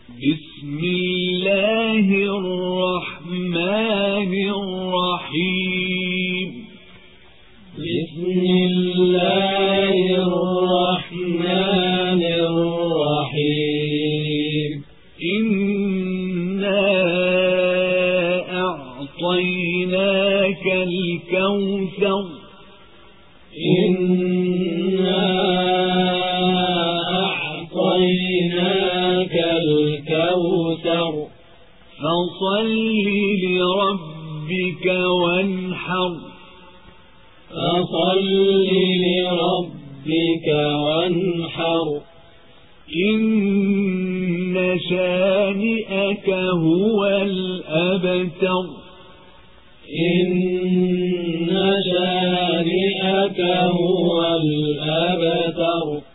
بسم الله الرحمن الرحيم. بسم الله الرحمن الرحيم. إنا أعطيناك الكوثر. إنا أعطيناك الكوثر. فصل لربك وانحر. فصل لربك وانحر. إن شانئك هو الأبتر. إن شانئك هو الأبتر.